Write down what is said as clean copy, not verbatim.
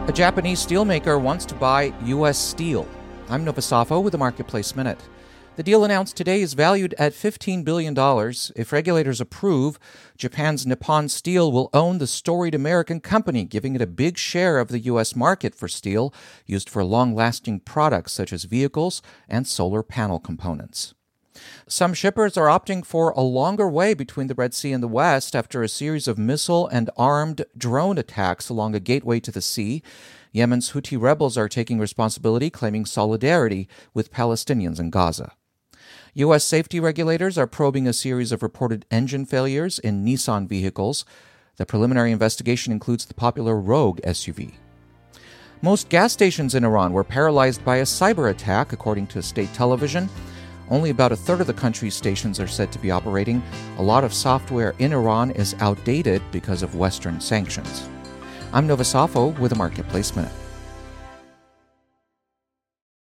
A Japanese steelmaker wants to buy U.S. steel. I'm Novasafo with the Marketplace Minute. The deal announced today is valued at $15 billion. If regulators approve, Japan's Nippon Steel will own the storied American company, giving it a big share of the U.S. market for steel used for long-lasting products such as vehicles and solar panel components. Some shippers are opting for a longer way between the Red Sea and the West after a series of missile and armed drone attacks along a gateway to the sea. Yemen's Houthi rebels are taking responsibility, claiming solidarity with Palestinians in Gaza. U.S. safety regulators are probing a series of reported engine failures in Nissan vehicles. The preliminary investigation includes the popular Rogue SUV. Most gas stations in Iran were paralyzed by a cyber attack, according to state television. Only about a third of the country's stations are said to be operating. A lot of software in Iran is outdated because of Western sanctions. I'm Novasafo with a Marketplace Minute.